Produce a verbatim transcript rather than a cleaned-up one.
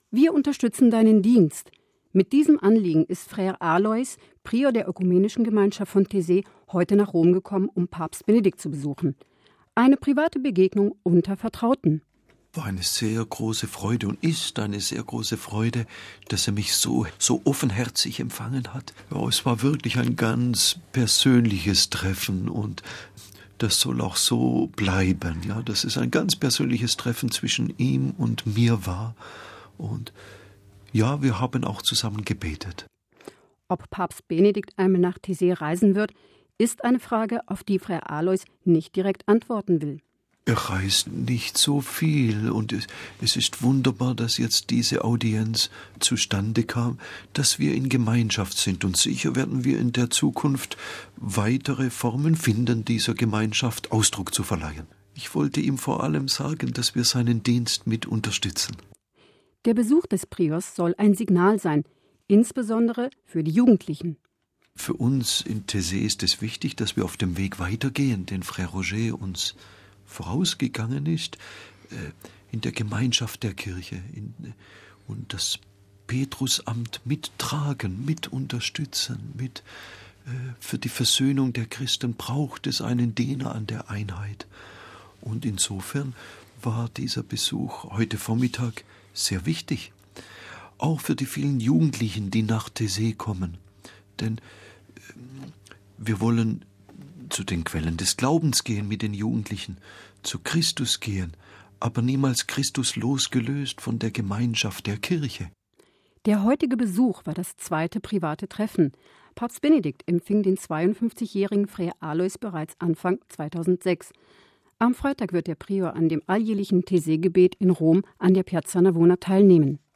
Wir unterstützen deinen Dienst. Mit diesem Anliegen ist Frère Alois, Prior der Ökumenischen Gemeinschaft von Taizé, heute nach Rom gekommen, um Papst Benedikt zu besuchen. Eine private Begegnung unter Vertrauten. War eine sehr große Freude und ist eine sehr große Freude, dass er mich so, so offenherzig empfangen hat. Ja, es war wirklich ein ganz persönliches Treffen und das soll auch so bleiben. Ja, dass es ein ganz persönliches Treffen zwischen ihm und mir war. Und ja, wir haben auch zusammen gebetet. Ob Papst Benedikt einmal nach Taizé reisen wird, ist eine Frage, auf die Frère Alois nicht direkt antworten will. Er reist nicht so viel und es, es ist wunderbar, dass jetzt diese Audienz zustande kam, dass wir in Gemeinschaft sind und sicher werden wir in der Zukunft weitere Formen finden, dieser Gemeinschaft Ausdruck zu verleihen. Ich wollte ihm vor allem sagen, dass wir seinen Dienst mit unterstützen. Der Besuch des Priors soll ein Signal sein, insbesondere für die Jugendlichen. Für uns in Taizé ist es wichtig, dass wir auf dem Weg weitergehen, den Frère Roger uns vorausgegangen ist, äh, in der Gemeinschaft der Kirche in, und das Petrusamt mittragen, mit unterstützen, mit äh, für die Versöhnung der Christen braucht es einen Diener an der Einheit. Und insofern war dieser Besuch heute Vormittag sehr wichtig. Auch für die vielen Jugendlichen, die nach Taizé kommen. Denn äh, wir wollen zu den Quellen des Glaubens gehen mit den Jugendlichen, zu Christus gehen, aber niemals Christus losgelöst von der Gemeinschaft der Kirche. Der heutige Besuch war das zweite private Treffen. Papst Benedikt empfing den zweiundfünfzigjährigen Frère Alois bereits Anfang zweitausendsechs. Am Freitag wird der Prior an dem alljährlichen Taizé-Gebet in Rom an der Piazza Navona teilnehmen.